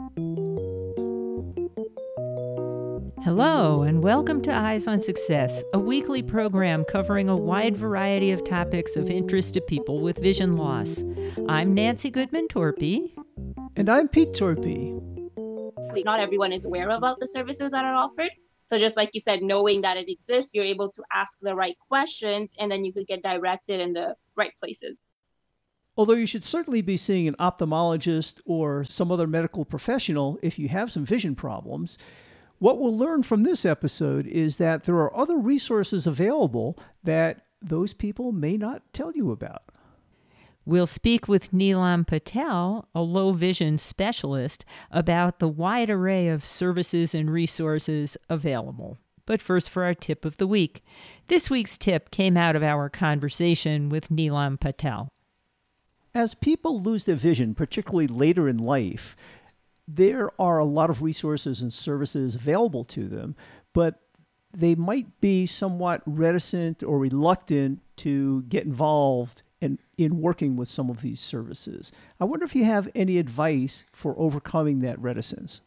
Hello, and welcome to Eyes on Success, a weekly program covering a wide variety of topics of interest to people with vision loss. I'm Nancy Goodman Torpy. And I'm Pete Torpy. Not everyone is aware about the services that are offered. So just like you said, knowing that it exists, you're able to ask the right questions, and then you could get directed in the right places. Although you should certainly be seeing an ophthalmologist or some other medical professional if you have some vision problems. What we'll learn from this episode is that there are other resources available that those people may not tell you about. We'll speak with Neelam Patel, a low vision specialist, about the wide array of services and resources available. But first, for our tip of the week. This week's tip came out of our conversation with Neelam Patel. As people lose their vision, particularly later in life, there are a lot of resources and services available to them, but they might be somewhat reticent or reluctant to get involved in working with some of these services. I wonder if you have any advice for overcoming that reticence.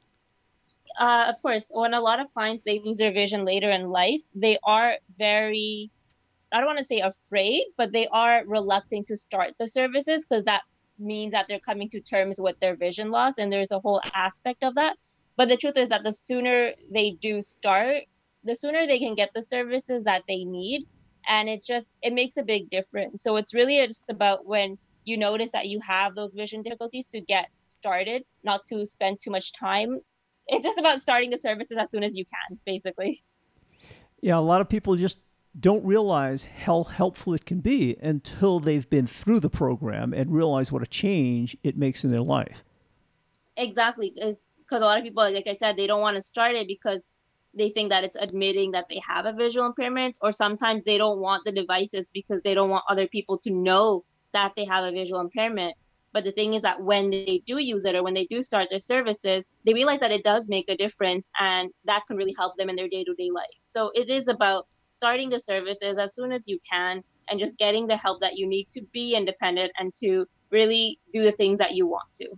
Of course, when a lot of clients, they lose their vision later in life, they are very, I don't want to say afraid, but they are reluctant to start the services because that means that they're coming to terms with their vision loss, and there's a whole aspect of that. But the truth is that the sooner they do start, the sooner they can get the services that they need. And it makes a big difference. So it's really just about when you notice that you have those vision difficulties to get started, not to spend too much time. It's just about starting the services as soon as you can, basically. Yeah, a lot of people just don't realize how helpful it can be until they've been through the program and realize what a change it makes in their life. Exactly. Because a lot of people, like I said, they don't want to start it because they think that it's admitting that they have a visual impairment, or sometimes they don't want the devices because they don't want other people to know that they have a visual impairment. But the thing is that when they do use it or when they do start their services, they realize that it does make a difference, and that can really help them in their day-to-day life. So it is about starting the services as soon as you can and just getting the help that you need to be independent and to really do the things that you want to.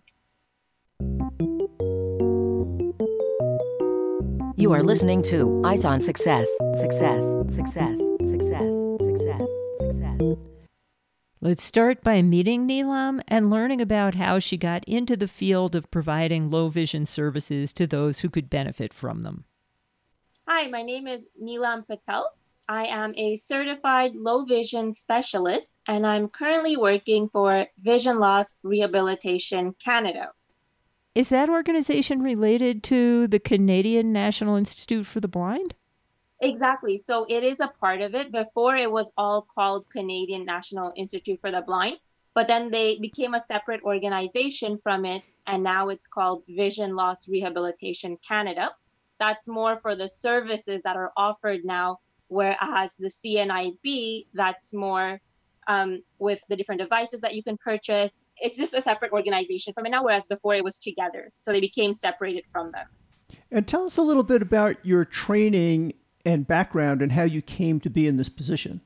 You are listening to Eyes on Success. Success, success, success, success, success. Let's start by meeting Neelam and learning about how she got into the field of providing low vision services to those who could benefit from them. Hi, my name is Neelam Patel. I am a certified low vision specialist, and I'm currently working for Vision Loss Rehabilitation Canada. Is that organization related to the Canadian National Institute for the Blind? Exactly. So it is a part of it. Before, it was all called Canadian National Institute for the Blind, but then they became a separate organization from it, and now it's called Vision Loss Rehabilitation Canada. That's more for the services that are offered now, whereas the CNIB, that's more with the different devices that you can purchase. It's just a separate organization from it now, whereas before it was together. So they became separated from them. And tell us a little bit about your training and background and how you came to be in this position.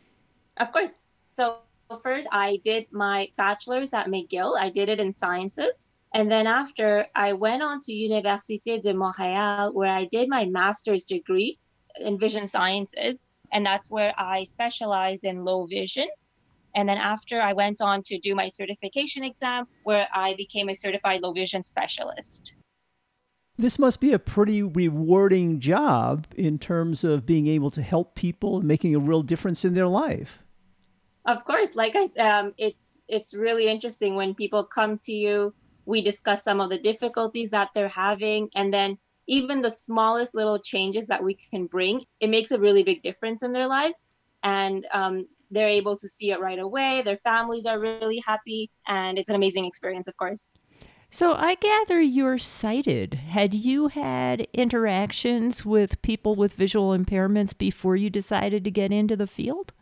Of course. So first, I did my bachelor's at McGill. I did it in sciences. And then after, I went on to Université de Montréal, where I did my master's degree in vision sciences. And that's where I specialized in low vision. And then after, I went on to do my certification exam, where I became a certified low vision specialist. This must be a pretty rewarding job in terms of being able to help people and making a real difference in their life. Of course, like I said, it's really interesting when people come to you. We discuss some of the difficulties that they're having, and then even the smallest little changes that we can bring, it makes a really big difference in their lives. And they're able to see it right away. Their families are really happy, and it's an amazing experience, of course. So I gather you're sighted. Had you had interactions with people with visual impairments before you decided to get into the field?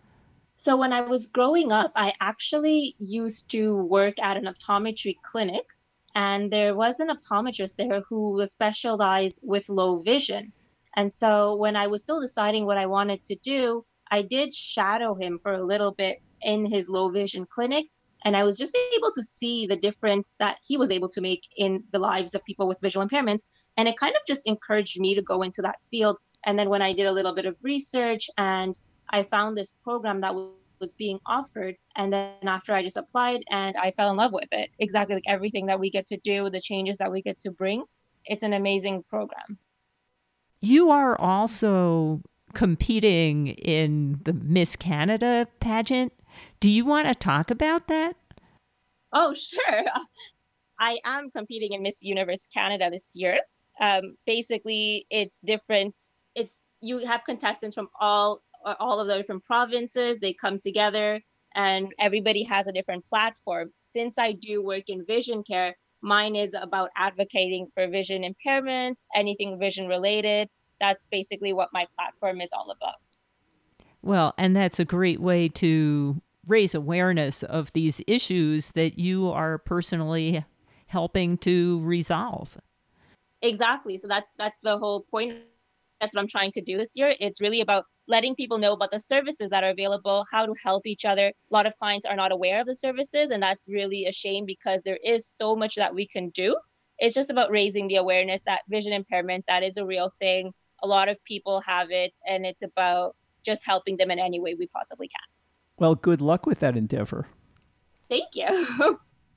So when I was growing up, I actually used to work at an optometry clinic, and there was an optometrist there who was specialized with low vision. And so when I was still deciding what I wanted to do, I did shadow him for a little bit in his low vision clinic. And I was just able to see the difference that he was able to make in the lives of people with visual impairments. And it kind of just encouraged me to go into that field. And then when I did a little bit of research and I found this program that was being offered, and then after I just applied and I fell in love with it, exactly like everything that we get to do, the changes that we get to bring, it's an amazing program. You are also competing in the Miss Canada pageant. Do you want to talk about that? Oh, sure. I am competing in Miss Universe Canada this year. Basically, it's different. You have contestants from all of the different provinces. They come together and everybody has a different platform. Since I do work in vision care, mine is about advocating for vision impairments, anything vision related. That's basically what my platform is all about. Well, and that's a great way to raise awareness of these issues that you are personally helping to resolve. Exactly. So that's the whole point. That's what I'm trying to do this year. It's really about letting people know about the services that are available, how to help each other. A lot of clients are not aware of the services, and that's really a shame because there is so much that we can do. It's just about raising the awareness that vision impairment, that is a real thing. A lot of people have it, and it's about just helping them in any way we possibly can. Well, good luck with that endeavor. Thank you.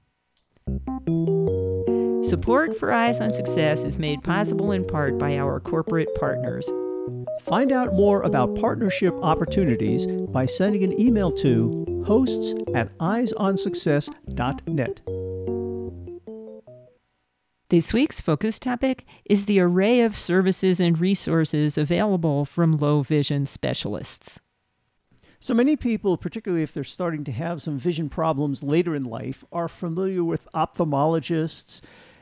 Support for Eyes on Success is made possible in part by our corporate partners. Find out more about partnership opportunities by sending an email to hosts@eyesonsuccess.net. This week's focus topic is the array of services and resources available from low vision specialists. So many people, particularly if they're starting to have some vision problems later in life, are familiar with ophthalmologists,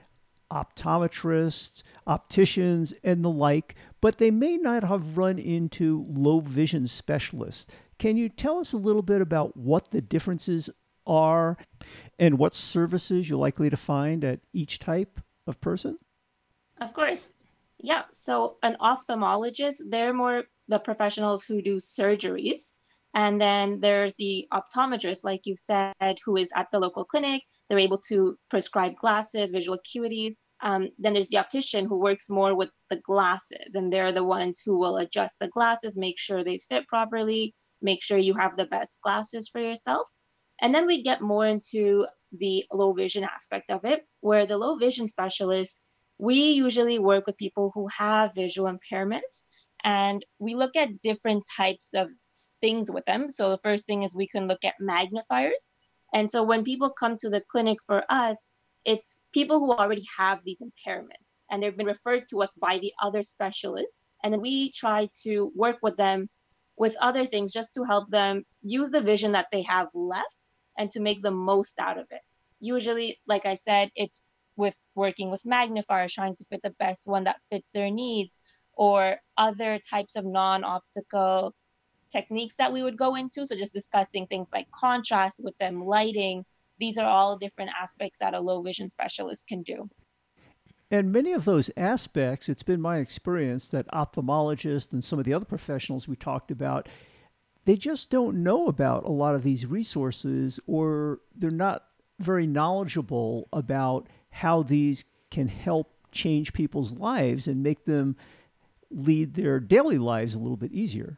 optometrists, opticians, and the like, but they may not have run into low vision specialists. Can you tell us a little bit about what the differences are and what services you're likely to find at each type of person? Of course. Yeah. So an ophthalmologist, they're more the professionals who do surgeries. And then there's the optometrist, like you said, who is at the local clinic. They're able to prescribe glasses, visual acuities. Then there's the optician who works more with the glasses, and they're the ones who will adjust the glasses, make sure they fit properly, make sure you have the best glasses for yourself. And then we get more into the low vision aspect of it, where the low vision specialist, we usually work with people who have visual impairments, and we look at different types of things with them. So the first thing is we can look at magnifiers. And so when people come to the clinic for us, it's people who already have these impairments and they've been referred to us by the other specialists. And then we try to work with them with other things just to help them use the vision that they have left and to make the most out of it. Usually, like I said, it's with working with magnifiers, trying to fit the best one that fits their needs, or other types of non-optical techniques that we would go into. So just discussing things like contrast with them, lighting. These are all different aspects that a low vision specialist can do. And many of those aspects, it's been my experience that ophthalmologists and some of the other professionals we talked about, they just don't know about a lot of these resources, or they're not very knowledgeable about how these can help change people's lives and make them lead their daily lives a little bit easier.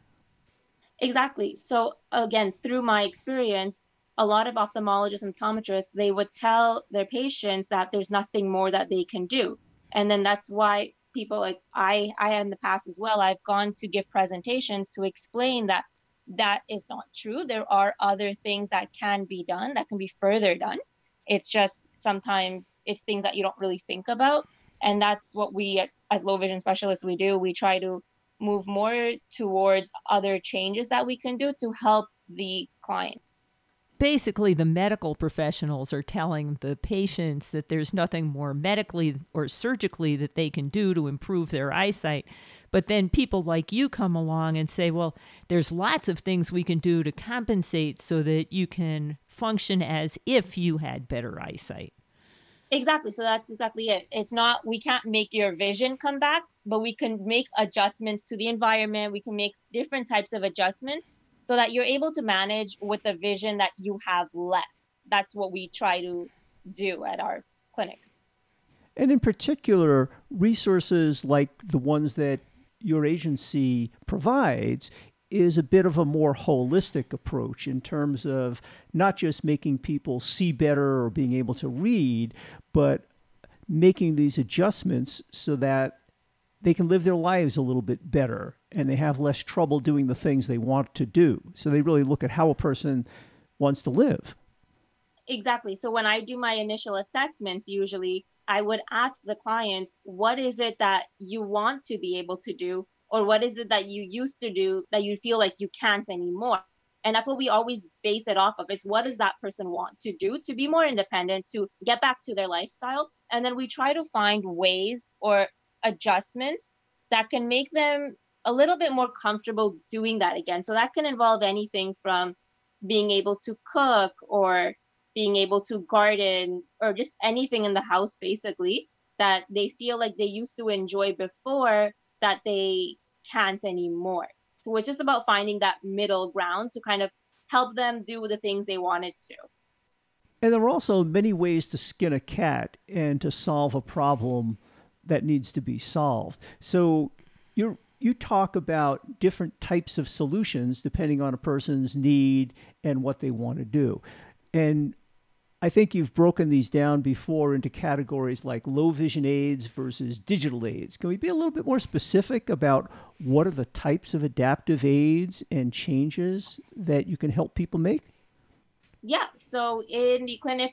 Exactly. So again, through my experience, a lot of ophthalmologists and optometrists, they would tell their patients that there's nothing more that they can do. And then that's why people like I in the past as well, I've gone to give presentations to explain that that is not true. There are other things that can be done, that can be further done. It's just sometimes it's things that you don't really think about. And that's what we as low vision specialists, we do. We try to move more towards other changes that we can do to help the client. Basically, the medical professionals are telling the patients that there's nothing more medically or surgically that they can do to improve their eyesight. But then people like you come along and say, well, there's lots of things we can do to compensate so that you can function as if you had better eyesight. Exactly. So that's exactly it. It's not, we can't make your vision come back, but we can make adjustments to the environment. We can make different types of adjustments so that you're able to manage with the vision that you have left. that's what we try to do at our clinic. And in particular, resources like the ones that your agency provides is a bit of a more holistic approach in terms of not just making people see better or being able to read, but making these adjustments so that they can live their lives a little bit better and they have less trouble doing the things they want to do. So they really look at how a person wants to live. Exactly. So when I do my initial assessments, usually I would ask the clients, what is it that you want to be able to do? Or what is it that you used to do that you feel like you can't anymore? And that's what we always base it off of, is what does that person want to do to be more independent, to get back to their lifestyle? And then we try to find ways or adjustments that can make them a little bit more comfortable doing that again. So that can involve anything from being able to cook or being able to garden or just anything in the house, basically, that they feel like they used to enjoy before that they can't anymore. So it's just about finding that middle ground to kind of help them do the things they wanted to. And there are also many ways to skin a cat and to solve a problem that needs to be solved. So you talk about different types of solutions depending on a person's need and what they want to do. And I think you've broken these down before into categories like low vision aids versus digital aids. Can we be a little bit more specific about what are the types of adaptive aids and changes that you can help people make? Yeah. So in the clinic,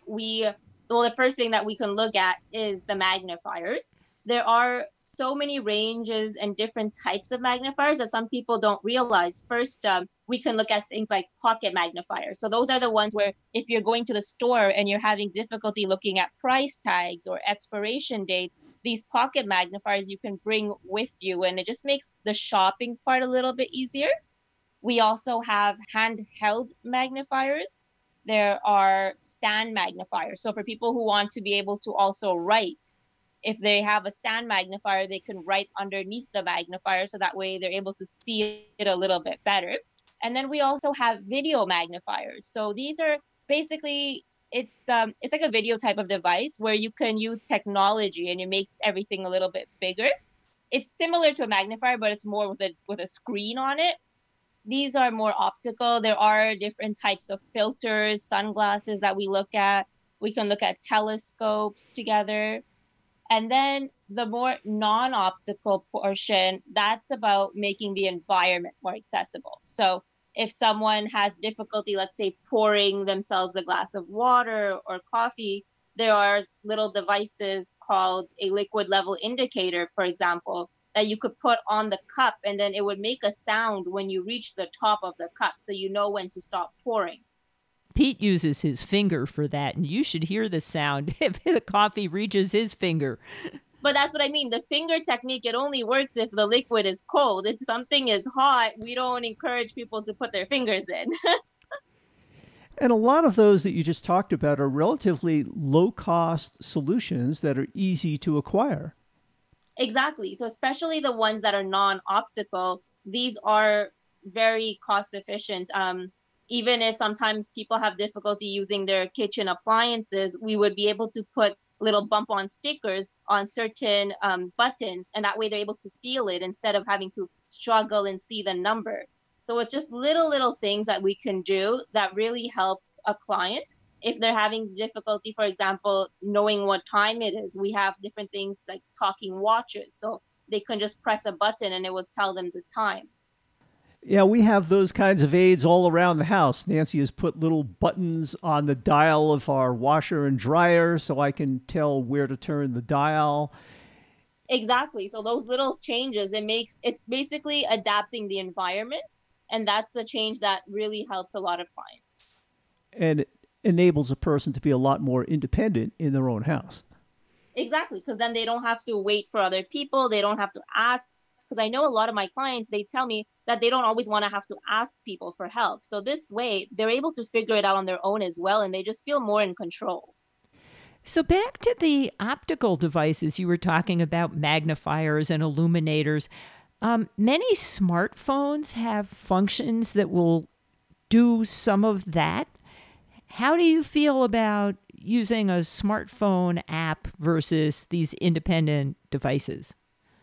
the first thing that we can look at is the magnifiers. There are so many ranges and different types of magnifiers that some people don't realize. First, we can look at things like pocket magnifiers. So those are the ones where if you're going to the store and you're having difficulty looking at price tags or expiration dates, these pocket magnifiers you can bring with you, and it just makes the shopping part a little bit easier. We also have handheld magnifiers. There are stand magnifiers. So for people who want to be able to also write, if they have a stand magnifier, they can write underneath the magnifier, so that way they're able to see it a little bit better. And then we also have video magnifiers. So these are basically, it's like a video type of device where you can use technology and it makes everything a little bit bigger. It's similar to a magnifier, but it's more with a screen on it. These are more optical. There are different types of filters, sunglasses that we look at. We can look at telescopes together. And then the more non-optical portion, that's about making the environment more accessible. So if someone has difficulty, let's say, pouring themselves a glass of water or coffee, there are little devices called a liquid level indicator, for example, that you could put on the cup, and then it would make a sound when you reach the top of the cup, so you know when to stop pouring. Pete uses his finger for that, and you should hear the sound if the coffee reaches his finger. But that's what I mean. The finger technique, it only works if the liquid is cold. If something is hot, we don't encourage people to put their fingers in. And a lot of those that you just talked about are relatively low-cost solutions that are easy to acquire. Exactly. So especially the ones that are non-optical, these are very cost efficient. Even if sometimes people have difficulty using their kitchen appliances, we would be able to put little bump-on stickers on certain buttons, and that way they're able to feel it instead of having to struggle and see the number. So it's just little things that we can do that really help a client. If they're having difficulty, for example, knowing what time it is, we have different things like talking watches. So they can just press a button and it will tell them the time. Yeah, we have those kinds of aids all around the house. Nancy has put little buttons on the dial of our washer and dryer so I can tell where to turn the dial. Exactly. So those little changes, it's basically adapting the environment. And that's a change that really helps a lot of clients. And it enables a person to be a lot more independent in their own house. Exactly, because then they don't have to wait for other people. They don't have to ask. Because I know a lot of my clients, they tell me that they don't always want to have to ask people for help. So this way, they're able to figure it out on their own as well, and they just feel more in control. So back to the optical devices, you were talking about magnifiers and illuminators. Many smartphones have functions that will do some of that. How do you feel about using a smartphone app versus these independent devices?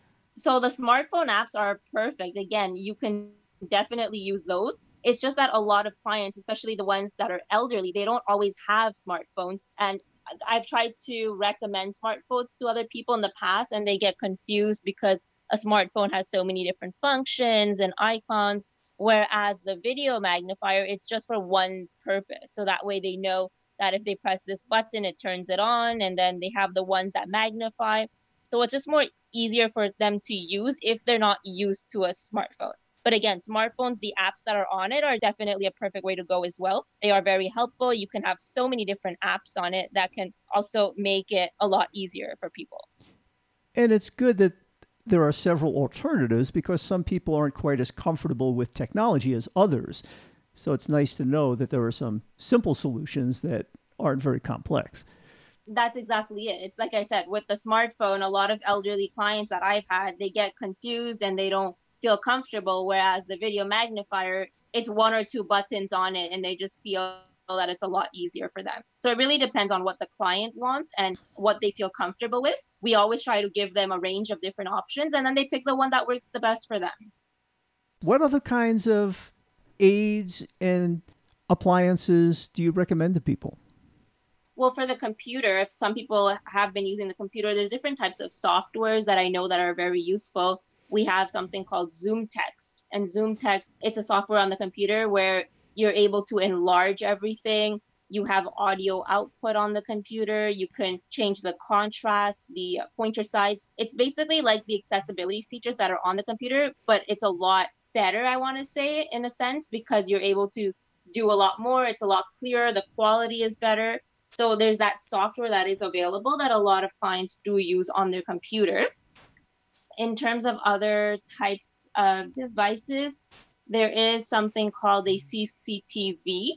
So the smartphone apps are perfect. Again, you can definitely use those. It's just that a lot of clients, especially the ones that are elderly, they don't always have smartphones. And I've tried to recommend smartphones to other people in the past, and they get confused because a smartphone has so many different functions and icons. Whereas the video magnifier, it's just for one purpose. So that way they know that if they press this button, it turns it on, and then they have the ones that magnify. So it's just more easier for them to use if they're not used to a smartphone. But again, smartphones, the apps that are on it are definitely a perfect way to go as well. They are very helpful. You can have so many different apps on it that can also make it a lot easier for people. And it's good that there are several alternatives because some people aren't quite as comfortable with technology as others. So it's nice to know that there are some simple solutions that aren't very complex. That's exactly it. It's like I said, with the smartphone, a lot of elderly clients that I've had, they get confused and they don't feel comfortable. Whereas the video magnifier, it's one or two buttons on it and they just feel that it's a lot easier for them. So it really depends on what the client wants and what they feel comfortable with. We always try to give them a range of different options and then they pick the one that works the best for them. What other kinds of aids and appliances do you recommend to people? Well, for the computer, if some people have been using the computer, there's different types of softwares that I know that are very useful. We have something called Zoom Text. And Zoom Text, it's a software on the computer where you're able to enlarge everything. You have audio output on the computer. You can change the contrast, the pointer size. It's basically like the accessibility features that are on the computer, but it's a lot better, I want to say, in a sense, because you're able to do a lot more. It's a lot clearer. The quality is better. So there's that software that is available that a lot of clients do use on their computer. In terms of other types of devices, there is something called a CCTV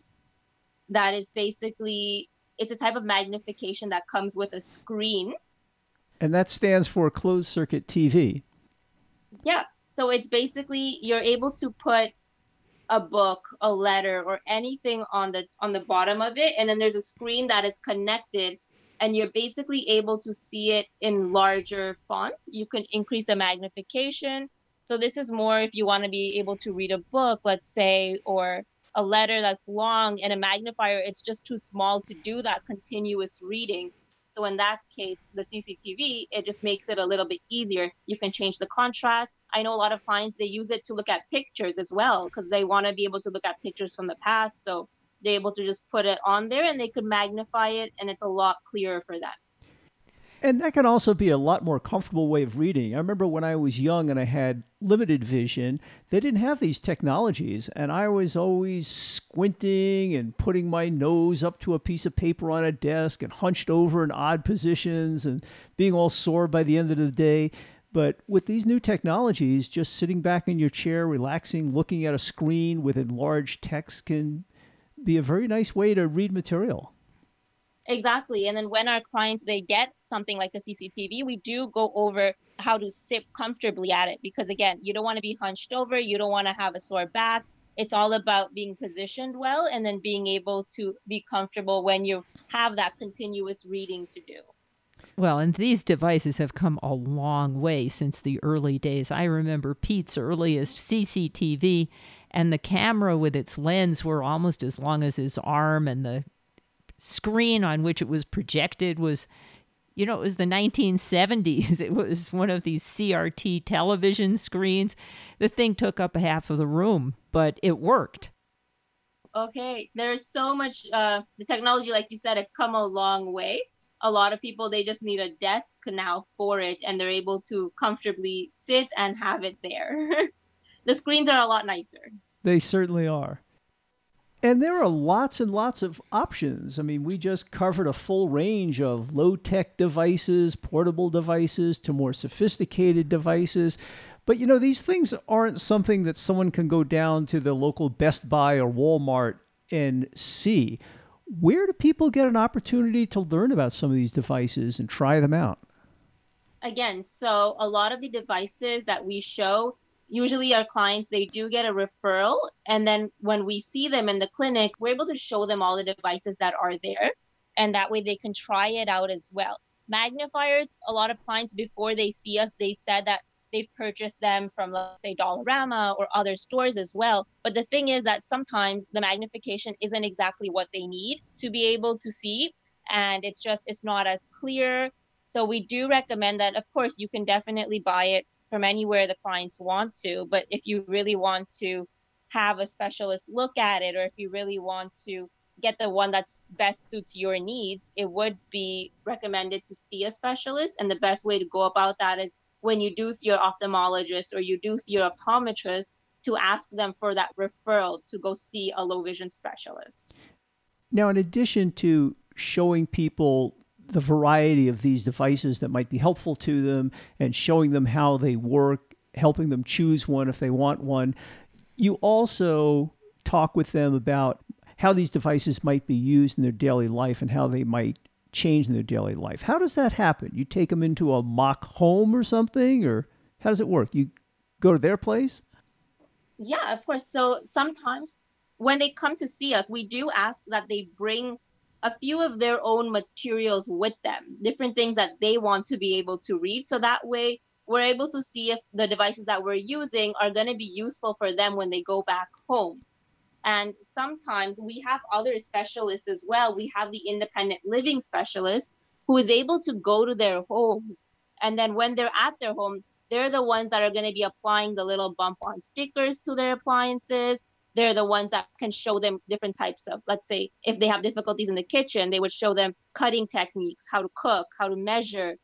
that is basically, it's a type of magnification that comes with a screen. And that stands for closed circuit TV. Yeah. So it's basically, you're able to put a book, a letter, or anything on the bottom of it, and then there's a screen that is connected and you're basically able to see it in larger font. You can increase the magnification. So this is more if you want to be able to read a book, let's say, or a letter that's long, and a magnifier, it's just too small to do that continuous reading. So in that case, the CCTV, it just makes it a little bit easier. You can change the contrast. I know a lot of clients, they use it to look at pictures as well because they want to be able to look at pictures from the past. So they're able to just put it on there and they could magnify it and it's a lot clearer for them. And that can also be a lot more comfortable way of reading. I remember when I was young and I had limited vision, they didn't have these technologies. And I was always squinting and putting my nose up to a piece of paper on a desk and hunched over in odd positions and being all sore by the end of the day. But with these new technologies, just sitting back in your chair, relaxing, looking at a screen with enlarged text can be a very nice way to read material. Exactly. And then when our clients, they get something like a CCTV, we do go over how to sit comfortably at it. Because again, you don't want to be hunched over. You don't want to have a sore back. It's all about being positioned well and then being able to be comfortable when you have that continuous reading to do. Well, and these devices have come a long way since the early days. I remember Pete's earliest CCTV, and the camera with its lens were almost as long as his arm, and the screen on which it was projected was, it was the 1970s. It was one of these CRT television screens. The thing took up half of the room, but it worked. Okay, there's so much, the technology, like you said, it's come a long way. A lot of people, they just need a desk now for it, and they're able to comfortably sit and have it there. The screens are a lot nicer. They certainly are. And there are lots and lots of options. I mean, we just covered a full range of low-tech devices, portable devices, to more sophisticated devices. But, these things aren't something that someone can go down to the local Best Buy or Walmart and see. Where do people get an opportunity to learn about some of these devices and try them out? Again, so a lot of the devices that we show, usually our clients, they do get a referral. And then when we see them in the clinic, we're able to show them all the devices that are there. And that way they can try it out as well. Magnifiers, a lot of clients, before they see us, they said that they've purchased them from, let's say, Dollarama or other stores as well. But the thing is that sometimes the magnification isn't exactly what they need to be able to see. And it's not as clear. So we do recommend that. Of course, you can definitely buy it from anywhere the clients want to. But if you really want to have a specialist look at it, or if you really want to get the one that's best suits your needs, it would be recommended to see a specialist. And the best way to go about that is when you do see your ophthalmologist or you do see your optometrist, to ask them for that referral to go see a low vision specialist. Now, in addition to showing people the variety of these devices that might be helpful to them and showing them how they work, helping them choose one if they want one, you also talk with them about how these devices might be used in their daily life and how they might change in their daily life. How does that happen? You take them into a mock home or something, or how does it work? You go to their place? Yeah, of course. So sometimes when they come to see us, we do ask that they bring a few of their own materials with them, different things that they want to be able to read. So that way we're able to see if the devices that we're using are going to be useful for them when they go back home. And sometimes we have other specialists as well. We have the independent living specialist who is able to go to their homes. And then when they're at their home, they're the ones that are going to be applying the little bump-on stickers to their appliances. They're the ones that can show them different types of, let's say, if they have difficulties in the kitchen, they would show them cutting techniques, how to cook, how to measure.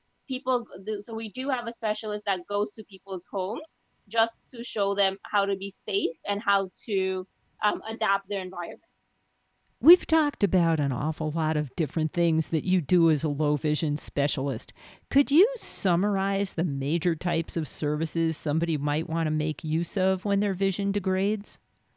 So we do have a specialist that goes to people's homes just to show them how to be safe and how to adapt their environment. We've talked about an awful lot of different things that you do as a low vision specialist. Could you summarize the major types of services somebody might want to make use of when their vision degrades?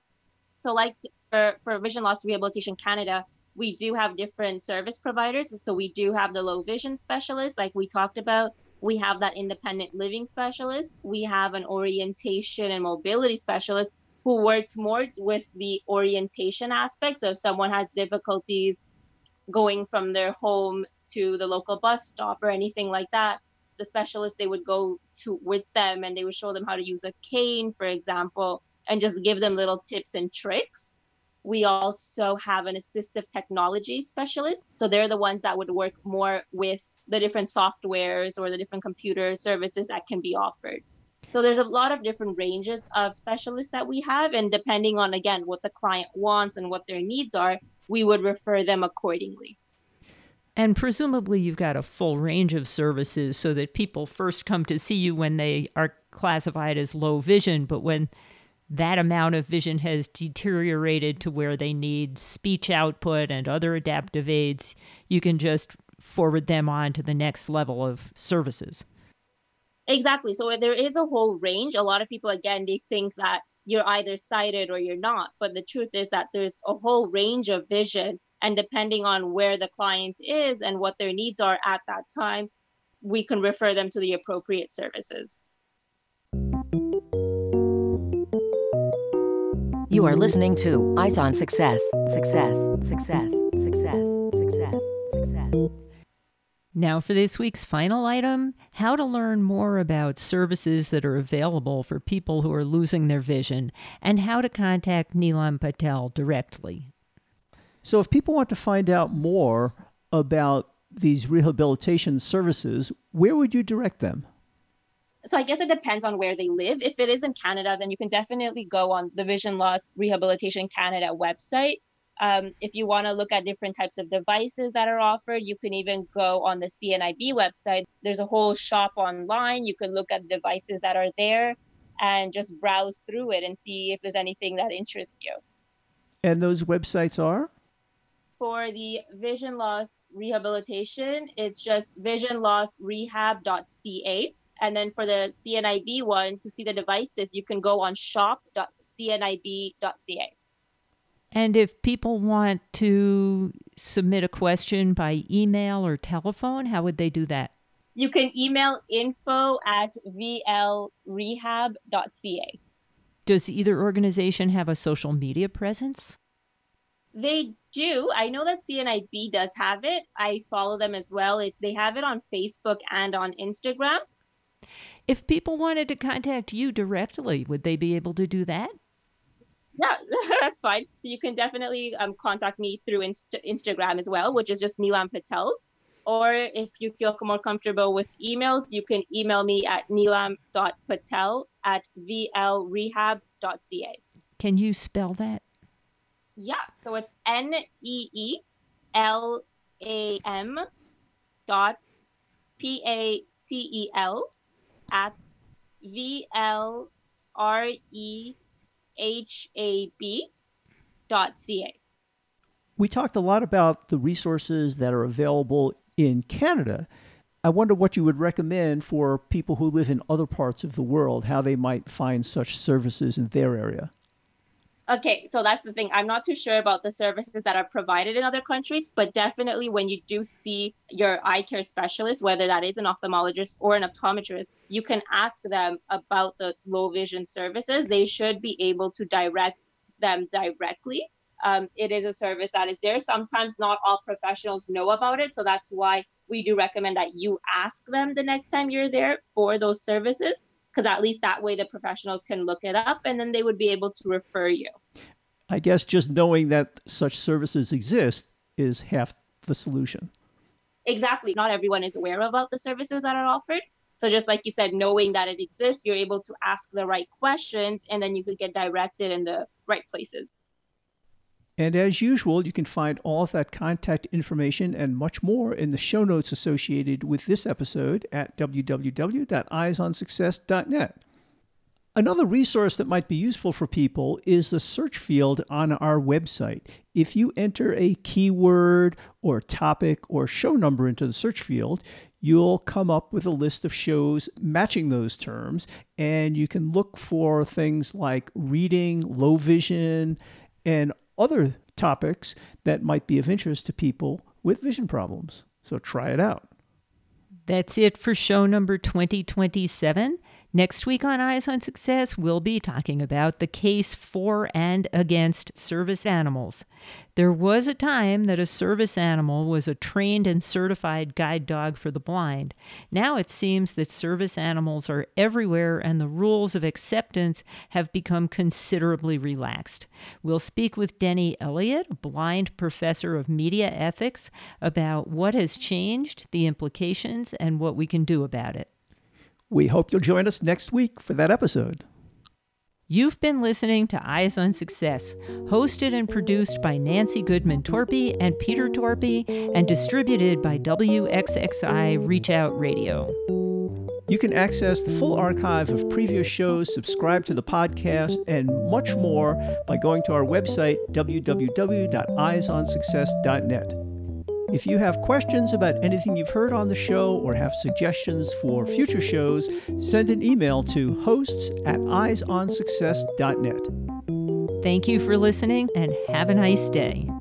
So like for Vision Loss Rehabilitation Canada, we do have different service providers. So we do have the low vision specialist, like we talked about. We have that independent living specialist. We have an orientation and mobility specialist who works more with the orientation aspect. So if someone has difficulties going from their home to the local bus stop or anything like that, the specialist, they would go to with them and they would show them how to use a cane, for example, and just give them little tips and tricks. We also have an assistive technology specialist. So they're the ones that would work more with the different softwares or the different computer services that can be offered. So there's a lot of different ranges of specialists that we have. And depending on, again, what the client wants and what their needs are, we would refer them accordingly. And presumably you've got a full range of services so that people first come to see you when they are classified as low vision, but when that amount of vision has deteriorated to where they need speech output and other adaptive aids, you can just forward them on to the next level of services. Exactly. So there is a whole range. A lot of people, again, they think that you're either sighted or you're not. But the truth is that there's a whole range of vision. And depending on where the client is and what their needs are at that time, we can refer them to the appropriate services. You are listening to Eyes on Success. Success, success, success, success, success. Now for this week's final item, how to learn more about services that are available for people who are losing their vision and how to contact Neelam Patel directly. So if people want to find out more about these rehabilitation services, where would you direct them? So I guess it depends on where they live. If it is in Canada, then you can definitely go on the Vision Loss Rehabilitation Canada website. If you want to look at different types of devices that are offered, you can even go on the CNIB website. There's a whole shop online. You can look at devices that are there and just browse through it and see if there's anything that interests you. And those websites are? For the Vision Loss Rehabilitation, it's just visionlossrehab.ca. And then for the CNIB one, to see the devices, you can go on shop.cnib.ca. And if people want to submit a question by email or telephone, how would they do that? You can email info@vlrehab.ca. Does either organization have a social media presence? They do. I know that CNIB does have it. I follow them as well. They have it on Facebook and on Instagram. If people wanted to contact you directly, would they be able to do that? Yeah, that's fine. So you can definitely contact me through Instagram as well, which is just Neelam Patels. Or if you feel more comfortable with emails, you can email me at neelam.patel@vlrehab.ca. Can you spell that? Yeah, so it's NEELAM.PATEL@VLREHAB.ca. We talked a lot about the resources that are available in Canada. I wonder what you would recommend for people who live in other parts of the world, how they might find such services in their area. Okay, so that's the thing. I'm not too sure about the services that are provided in other countries, but definitely when you do see your eye care specialist, whether that is an ophthalmologist or an optometrist, you can ask them about the low vision services. They should be able to direct them directly. It is a service that is there. Sometimes not all professionals know about it, so that's why we do recommend that you ask them the next time you're there for those services, because at least that way the professionals can look it up and then they would be able to refer you. I guess just knowing that such services exist is half the solution. Exactly. Not everyone is aware about the services that are offered. So just like you said, knowing that it exists, you're able to ask the right questions and then you could get directed in the right places. And as usual, you can find all of that contact information and much more in the show notes associated with this episode at www.eyesonsuccess.net. Another resource that might be useful for people is the search field on our website. If you enter a keyword or topic or show number into the search field, you'll come up with a list of shows matching those terms, and you can look for things like reading, low vision, and other topics that might be of interest to people with vision problems. So try it out. That's it for show number 2027. Next week on Eyes on Success, we'll be talking about the case for and against service animals. There was a time that a service animal was a trained and certified guide dog for the blind. Now it seems that service animals are everywhere and the rules of acceptance have become considerably relaxed. We'll speak with Denny Elliott, a blind professor of media ethics, about what has changed, the implications, and what we can do about it. We hope you'll join us next week for that episode. You've been listening to Eyes on Success, hosted and produced by Nancy Goodman Torpy and Peter Torpy, and distributed by WXXI Reach Out Radio. You can access the full archive of previous shows, subscribe to the podcast, and much more by going to our website, www.eyesonsuccess.net. If you have questions about anything you've heard on the show or have suggestions for future shows, send an email to hosts@eyesonsuccess.net. Thank you for listening and have a nice day.